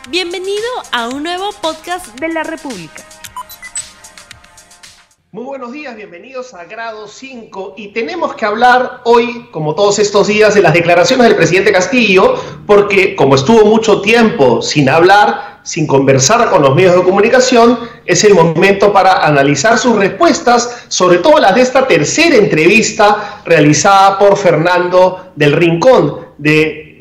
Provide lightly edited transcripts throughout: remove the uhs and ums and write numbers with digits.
Bienvenido a un nuevo podcast de la República. Muy buenos días, bienvenidos a Grado 5 y tenemos que hablar hoy, como todos estos días, de las declaraciones del presidente Castillo, porque como estuvo mucho tiempo sin hablar, sin conversar con los medios de comunicación, es el momento para analizar sus respuestas, sobre todo las de esta tercera entrevista realizada por Fernando del Rincón de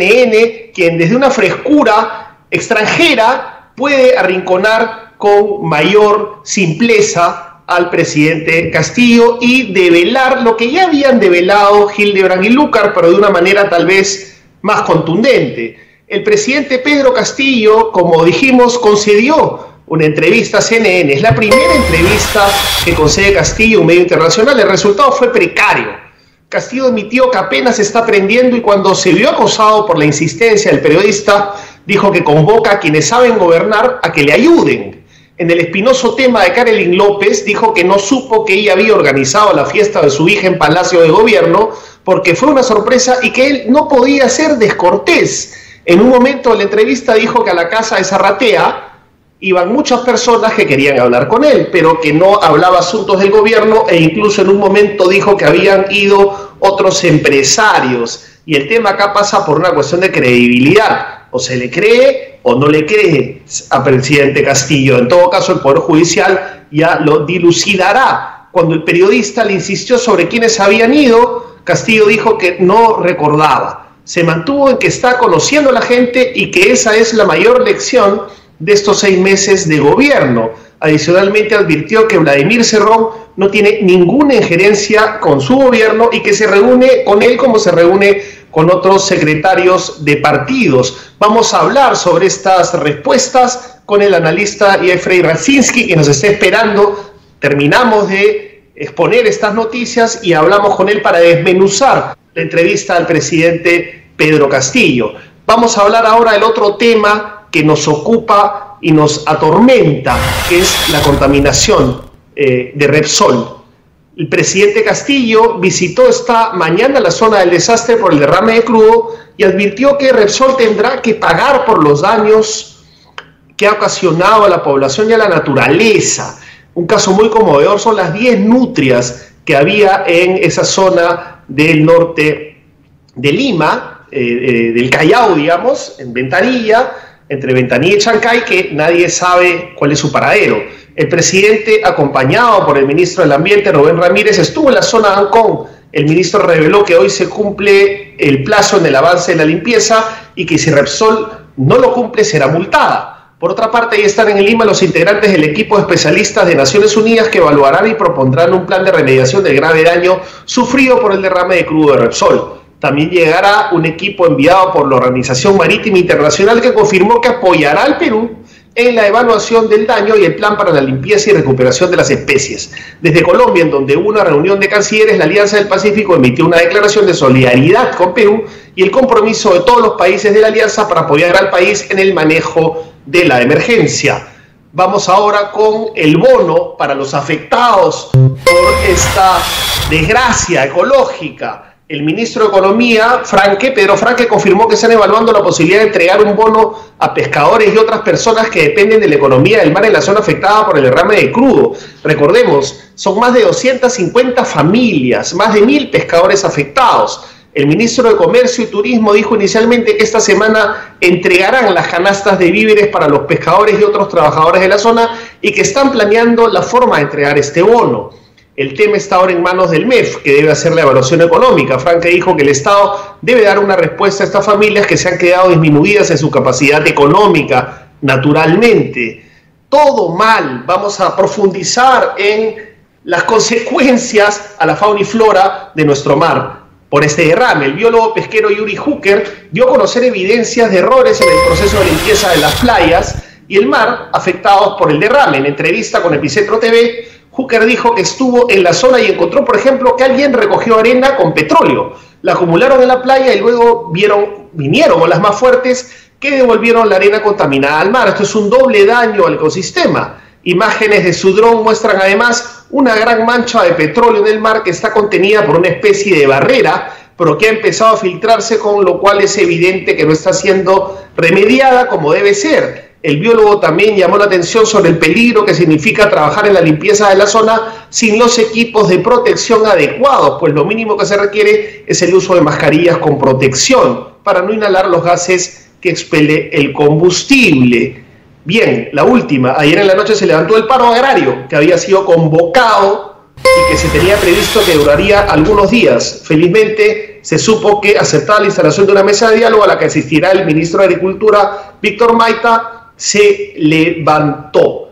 CNN, quien desde una frescura extranjera puede arrinconar con mayor simpleza al presidente Castillo y develar lo que ya habían develado Hildebrand y Lucar, pero de una manera tal vez más contundente. El presidente Pedro Castillo, como dijimos, concedió una entrevista a CNN. Es la primera entrevista que concede Castillo a un medio internacional. El resultado fue precario. Castillo admitió que apenas está aprendiendo y cuando se vio acosado por la insistencia del periodista, dijo que convoca a quienes saben gobernar a que le ayuden. En el espinoso tema de Karelyn López, dijo que no supo que ella había organizado la fiesta de su hija en Palacio de Gobierno porque fue una sorpresa y que él no podía ser descortés. En un momento de la entrevista dijo que a la casa de Zarratea iban muchas personas que querían hablar con él, pero que no hablaba asuntos del gobierno e incluso en un momento dijo que habían ido otros empresarios. Y el tema acá pasa por una cuestión de credibilidad. O se le cree o no le cree al presidente Castillo. En todo caso, el Poder Judicial ya lo dilucidará. Cuando el periodista le insistió sobre quiénes habían ido, Castillo dijo que no recordaba. Se mantuvo en que está conociendo a la gente y que esa es la mayor lección de estos 6 meses de gobierno. Adicionalmente advirtió que Vladimir Cerrón no tiene ninguna injerencia con su gobierno y que se reúne con él como se reúne con otros secretarios de partidos. Vamos a hablar sobre estas respuestas con el analista Jeffrey Radzinski, que nos está esperando. Terminamos de exponer estas noticias y hablamos con él para desmenuzar la entrevista al presidente Pedro Castillo. Vamos a hablar ahora del otro tema que nos ocupa y nos atormenta, que es la contaminación de Repsol. El presidente Castillo visitó esta mañana la zona del desastre por el derrame de crudo y advirtió que Repsol tendrá que pagar por los daños que ha ocasionado a la población y a la naturaleza. Un caso muy conmovedor son las 10 nutrias que había en esa zona del norte de Lima, del Callao, digamos, en Ventanilla, entre Ventanilla y Chancay, que nadie sabe cuál es su paradero. El presidente, acompañado por el ministro del Ambiente, Rubén Ramírez, estuvo en la zona de Ancón. El ministro reveló que hoy se cumple el plazo en el avance de la limpieza y que si Repsol no lo cumple será multada. Por otra parte, ahí están en Lima los integrantes del equipo de especialistas de Naciones Unidas que evaluarán y propondrán un plan de remediación del grave daño sufrido por el derrame de crudo de Repsol. También llegará un equipo enviado por la Organización Marítima Internacional que confirmó que apoyará al Perú en la evaluación del daño y el plan para la limpieza y recuperación de las especies. Desde Colombia, en donde hubo una reunión de cancilleres, la Alianza del Pacífico emitió una declaración de solidaridad con Perú y el compromiso de todos los países de la Alianza para apoyar al país en el manejo de la emergencia. Vamos ahora con el bono para los afectados por esta desgracia ecológica. El ministro de Economía, Pedro Franque, confirmó que están evaluando la posibilidad de entregar un bono a pescadores y otras personas que dependen de la economía del mar en la zona afectada por el derrame de crudo. Recordemos, son más de 250 familias, más de 1.000 pescadores afectados. El ministro de Comercio y Turismo dijo inicialmente que esta semana entregarán las canastas de víveres para los pescadores y otros trabajadores de la zona y que están planeando la forma de entregar este bono. El tema está ahora en manos del MEF, que debe hacer la evaluación económica. Franque dijo que el Estado debe dar una respuesta a estas familias que se han quedado disminuidas en su capacidad económica, naturalmente. Todo mal. Vamos a profundizar en las consecuencias a la fauna y flora de nuestro mar por este derrame. El biólogo pesquero Yuri Hooker dio a conocer evidencias de errores en el proceso de limpieza de las playas y el mar afectados por el derrame. En entrevista con Epicentro TV, Hooker dijo que estuvo en la zona y encontró, por ejemplo, que alguien recogió arena con petróleo. La acumularon en la playa y luego vinieron olas más fuertes que devolvieron la arena contaminada al mar. Esto es un doble daño al ecosistema. Imágenes de su dron muestran además una gran mancha de petróleo en el mar que está contenida por una especie de barrera pero que ha empezado a filtrarse, con lo cual es evidente que no está siendo remediada como debe ser. El biólogo también llamó la atención sobre el peligro que significa trabajar en la limpieza de la zona sin los equipos de protección adecuados, pues lo mínimo que se requiere es el uso de mascarillas con protección para no inhalar los gases que expele el combustible. Bien, la última, ayer en la noche se levantó el paro agrario, que había sido convocado y que se tenía previsto que duraría algunos días. Felizmente se supo que aceptaba la instalación de una mesa de diálogo a la que asistirá el ministro de Agricultura, Víctor Maita. Se levantó.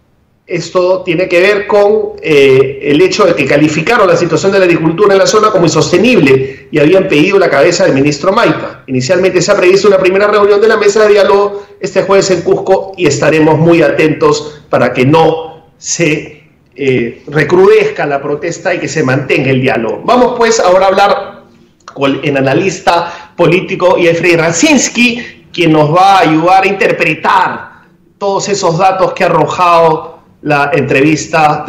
Esto tiene que ver con el hecho de que calificaron la situación de la agricultura en la zona como insostenible y habían pedido la cabeza del ministro Maita. Inicialmente se ha previsto una primera reunión de la mesa de diálogo este jueves en Cusco y estaremos muy atentos para que no se recrudezca la protesta y que se mantenga el diálogo. Vamos pues ahora a hablar con el analista político Jeffrey Rasinski, quien nos va a ayudar a interpretar todos esos datos que ha arrojado las entrevistas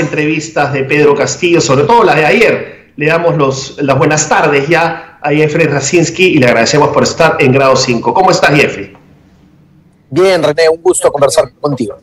de Pedro Castillo, sobre todo la de ayer. Le damos las buenas tardes ya a Jeffrey Rasinski y le agradecemos por estar en Grado 5. ¿Cómo estás, Jeffrey? Bien, René, un gusto conversar contigo.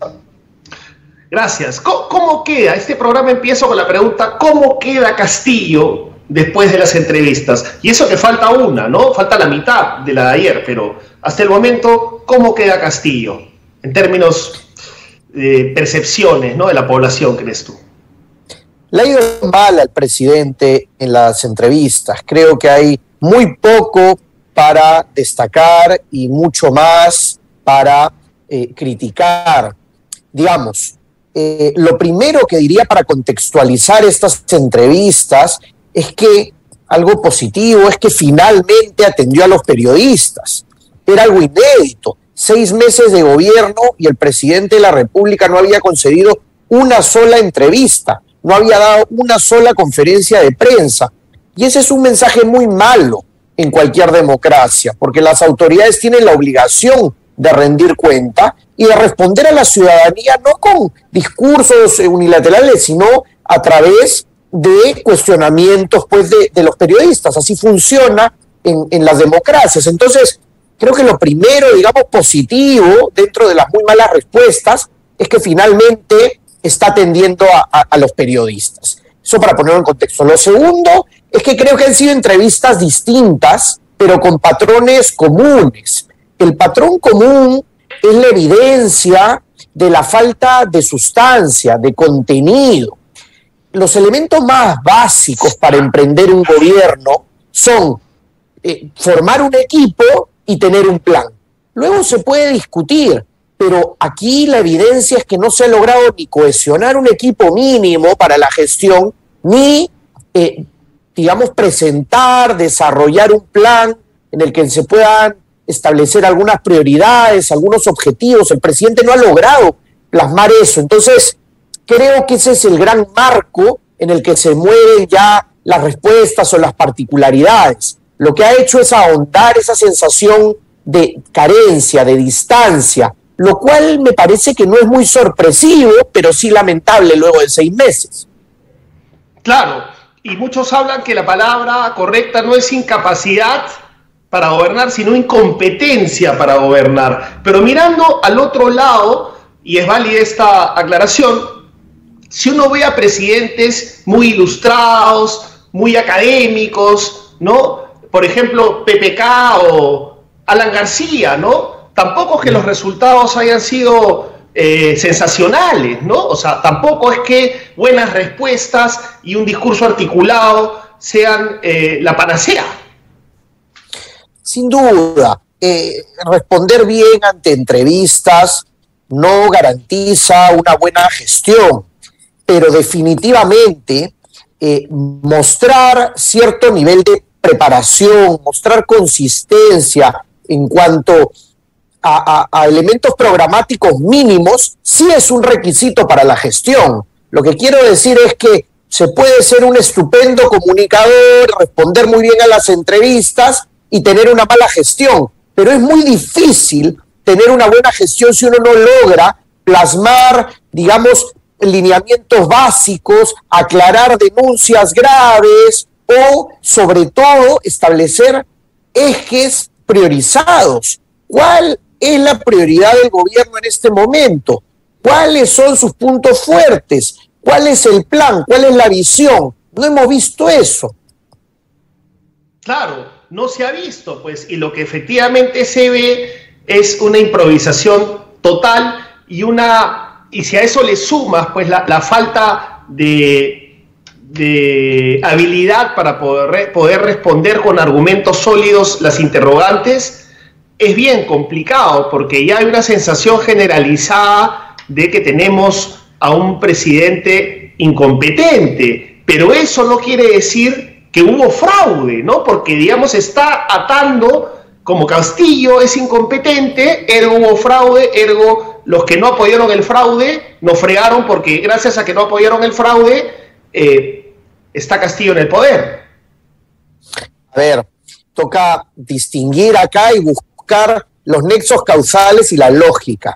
Gracias. ¿Cómo queda? Este programa empieza con la pregunta, ¿cómo queda Castillo después de las entrevistas? Y eso que falta una, ¿no? Falta la mitad de la de ayer, pero hasta el momento, ¿cómo queda Castillo? En términos de percepciones, ¿no?, de la población, ¿crees tú? Le ha ido mal al presidente en las entrevistas. Creo que hay muy poco para destacar y mucho más para criticar. Digamos, lo primero que diría para contextualizar estas entrevistas es que algo positivo es que finalmente atendió a los periodistas. Era algo inédito. 6 meses de gobierno y el presidente de la República no había concedido una sola entrevista, no había dado una sola conferencia de prensa. Y ese es un mensaje muy malo en cualquier democracia, porque las autoridades tienen la obligación de rendir cuenta y de responder a la ciudadanía no con discursos unilaterales, sino a través de cuestionamientos pues, de los periodistas. Así funciona en las democracias. Entonces, creo que lo primero, digamos, positivo dentro de las muy malas respuestas es que finalmente está atendiendo a los periodistas. Eso para ponerlo en contexto. Lo segundo es que creo que han sido entrevistas distintas, pero con patrones comunes. El patrón común es la evidencia de la falta de sustancia, de contenido. Los elementos más básicos para emprender un gobierno son formar un equipo y tener un plan. Luego se puede discutir, pero aquí la evidencia es que no se ha logrado ni cohesionar un equipo mínimo para la gestión, ni, digamos, presentar, desarrollar un plan en el que se puedan establecer algunas prioridades, algunos objetivos. El presidente no ha logrado plasmar eso. Entonces, creo que ese es el gran marco en el que se mueven ya las respuestas o las particularidades. Lo que ha hecho es ahondar esa sensación de carencia, de distancia, lo cual me parece que no es muy sorpresivo, pero sí lamentable luego de 6 meses. Claro, y muchos hablan que la palabra correcta no es incapacidad para gobernar, sino incompetencia para gobernar. Pero mirando al otro lado, y es válida esta aclaración, si uno ve a presidentes muy ilustrados, muy académicos, ¿no? Por ejemplo, PPK o Alan García, ¿no? Tampoco es que los resultados hayan sido sensacionales, ¿no? O sea, tampoco es que buenas respuestas y un discurso articulado sean la panacea. Sin duda, responder bien ante entrevistas no garantiza una buena gestión, pero definitivamente mostrar cierto nivel de preparación, mostrar consistencia en cuanto a elementos programáticos mínimos, sí es un requisito para la gestión. Lo que quiero decir es que se puede ser un estupendo comunicador, responder muy bien a las entrevistas y tener una mala gestión, pero es muy difícil tener una buena gestión si uno no logra plasmar, digamos, lineamientos básicos, aclarar denuncias graves o sobre todo establecer ejes priorizados. ¿Cuál es la prioridad del gobierno en este momento? ¿Cuáles son sus puntos fuertes? ¿Cuál es el plan? ¿Cuál es la visión? No hemos visto eso. Claro, no se ha visto, pues, y lo que efectivamente se ve es una improvisación total y si a eso le sumas, pues, la falta de habilidad para poder responder con argumentos sólidos las interrogantes, es bien complicado, porque ya hay una sensación generalizada de que tenemos a un presidente incompetente, pero eso no quiere decir que hubo fraude, ¿no? Porque, digamos, está atando, como Castillo es incompetente, ergo hubo fraude, ergo los que no apoyaron el fraude nos fregaron porque gracias a que no apoyaron el fraude está Castillo en el poder. A ver, toca distinguir acá y buscar los nexos causales y la lógica.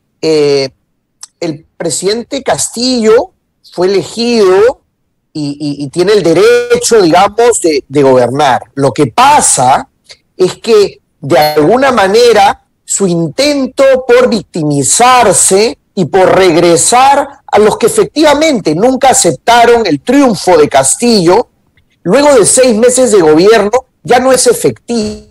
El presidente Castillo fue elegido y tiene el derecho, digamos, de gobernar. Lo que pasa es que, de alguna manera, su intento por victimizarse y por regresar a los que efectivamente nunca aceptaron el triunfo de Castillo, luego de 6 meses de gobierno, ya no es efectivo.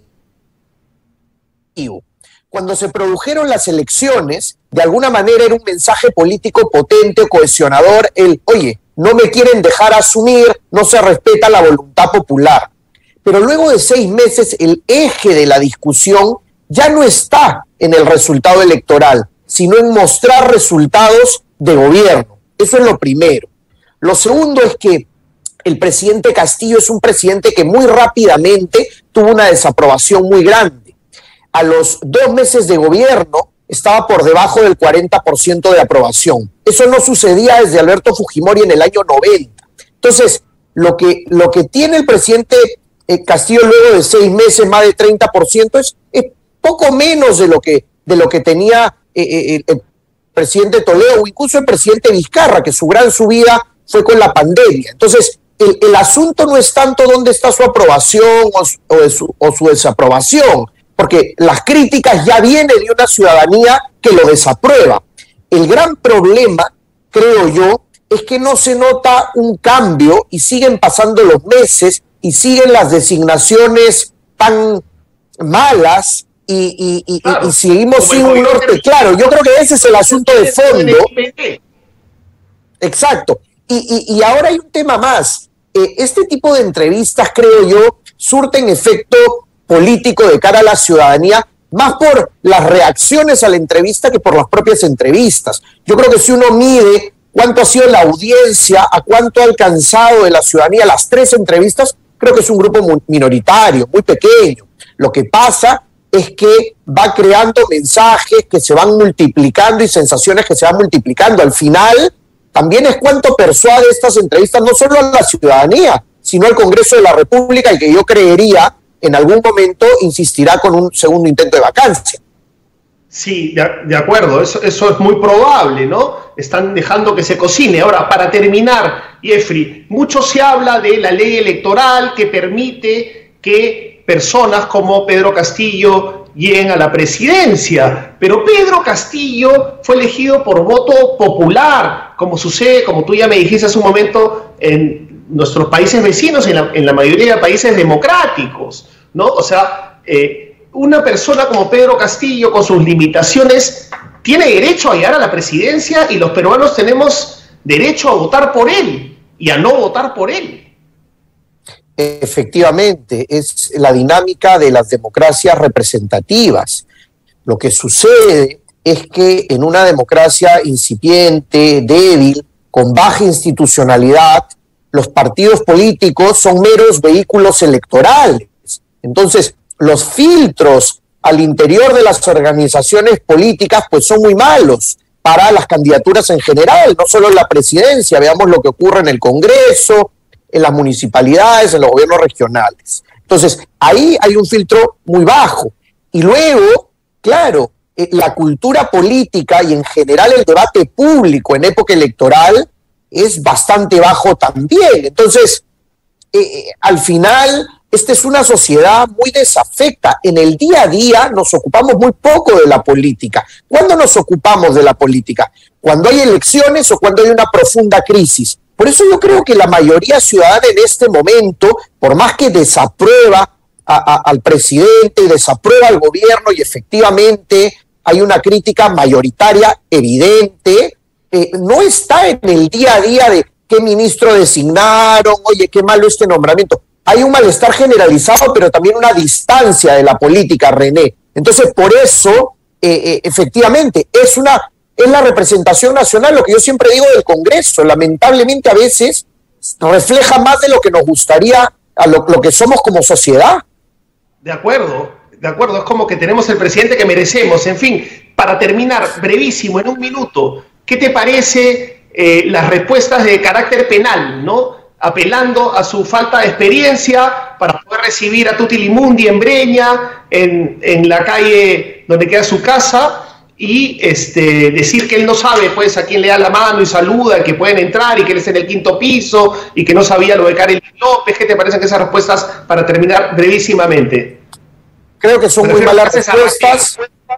Cuando se produjeron las elecciones, de alguna manera era un mensaje político potente, cohesionador, oye, no me quieren dejar asumir, no se respeta la voluntad popular. Pero luego de 6 meses, el eje de la discusión ya no está en el resultado electoral, sino en mostrar resultados de gobierno. Eso es lo primero. Lo segundo es que el presidente Castillo es un presidente que muy rápidamente tuvo una desaprobación muy grande. A los 2 meses de gobierno estaba por debajo del 40% de aprobación. Eso no sucedía desde Alberto Fujimori en el año 90. Entonces, lo que tiene el presidente Castillo luego de 6 meses, más de 30%, es poco menos de lo que tenía el presidente Toledo o incluso el presidente Vizcarra, que su gran subida fue con la pandemia. Entonces, el asunto no es tanto dónde está su aprobación o su desaprobación, porque las críticas ya vienen de una ciudadanía que lo desaprueba. El gran problema, creo yo, es que no se nota un cambio y siguen pasando los meses y siguen las designaciones tan malas y seguimos sin un norte claro. Yo creo que ese es el asunto de fondo. Exacto. Y ahora hay un tema más. Este tipo de entrevistas, creo yo, surten efecto político de cara a la ciudadanía, más por las reacciones a la entrevista que por las propias entrevistas. Yo creo que si uno mide cuánto ha sido la audiencia, a cuánto ha alcanzado de la ciudadanía las 3 entrevistas, creo que es un grupo muy minoritario, muy pequeño. Lo que pasa es que va creando mensajes que se van multiplicando y sensaciones que se van multiplicando. Al final, también es cuánto persuade estas entrevistas no solo a la ciudadanía, sino al Congreso de la República, el que yo creería en algún momento insistirá con un segundo intento de vacancia. Sí, de acuerdo, eso es muy probable, ¿no? Están dejando que se cocine. Ahora, para terminar, Jeffrey, mucho se habla de la ley electoral que permite que personas como Pedro Castillo lleguen a la presidencia, pero Pedro Castillo fue elegido por voto popular, como sucede, como tú ya me dijiste hace un momento, en nuestros países vecinos, en la mayoría de países democráticos, ¿no? O sea, una persona como Pedro Castillo, con sus limitaciones, tiene derecho a llegar a la presidencia y los peruanos tenemos derecho a votar por él y a no votar por él. Efectivamente, es la dinámica de las democracias representativas. Lo que sucede es que en una democracia incipiente, débil, con baja institucionalidad, los partidos políticos son meros vehículos electorales. Entonces, los filtros al interior de las organizaciones políticas pues son muy malos para las candidaturas en general, no solo en la presidencia. Veamos lo que ocurre en el Congreso, en las municipalidades, en los gobiernos regionales. Entonces, ahí hay un filtro muy bajo. Y luego, claro, la cultura política y en general el debate público en época electoral es bastante bajo también. Entonces, al final esta es una sociedad muy desafecta. En el día a día nos ocupamos muy poco de la política. ¿Cuándo nos ocupamos de la política? Cuando hay elecciones o cuando hay una profunda crisis. Por eso yo creo que la mayoría ciudadana en este momento, por más que desaprueba al presidente y desaprueba al gobierno, y efectivamente hay una crítica mayoritaria evidente, no está en el día a día de qué ministro designaron, oye, qué malo este nombramiento. Hay un malestar generalizado, pero también una distancia de la política, René. Entonces, por eso, efectivamente, es la representación nacional, lo que yo siempre digo del Congreso. Lamentablemente, a veces refleja más de lo que nos gustaría, a lo que somos como sociedad. De acuerdo, es como que tenemos el presidente que merecemos. En fin, para terminar, brevísimo, en un minuto, ¿qué te parece las respuestas de carácter penal, ¿no? Apelando a su falta de experiencia para poder recibir a Tuti Limundi en Breña, en la calle donde queda su casa, y decir que él no sabe pues a quién le da la mano y saluda, que pueden entrar y que él es en el 5º piso y que no sabía lo de Karel López. ¿Qué te parecen esas respuestas para terminar brevísimamente? Creo que son muy malas respuestas.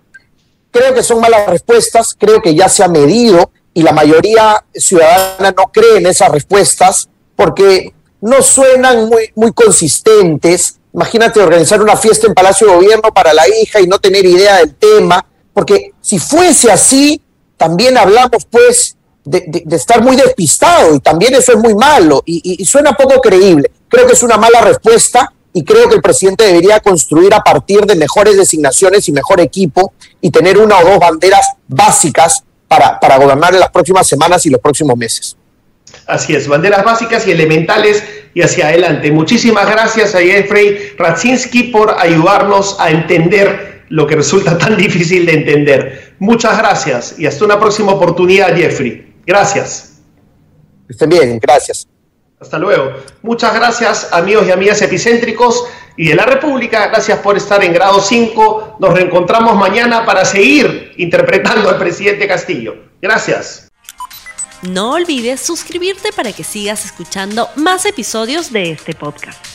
Creo que ya se ha medido y la mayoría ciudadana no cree en esas respuestas, porque no suenan muy consistentes. Imagínate organizar una fiesta en Palacio de Gobierno para la hija y no tener idea del tema, porque si fuese así, también hablamos pues de estar muy despistado, y también eso es muy malo y suena poco creíble. Creo que es una mala respuesta y creo que el presidente debería construir a partir de mejores designaciones y mejor equipo y tener una o dos banderas básicas para gobernar en las próximas semanas y los próximos meses. Así es, banderas básicas y elementales y hacia adelante. Muchísimas gracias a Jeffrey Radzinski por ayudarnos a entender lo que resulta tan difícil de entender. Muchas gracias y hasta una próxima oportunidad, Jeffrey. Gracias. Estén bien, gracias. Hasta luego. Muchas gracias, amigos y amigas epicéntricos y de la República. Gracias por estar en Grado 5. Nos reencontramos mañana para seguir interpretando al presidente Castillo. Gracias. No olvides suscribirte para que sigas escuchando más episodios de este podcast.